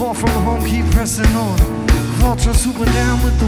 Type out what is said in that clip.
far from home, keep pressing on. Vultures swooping down with the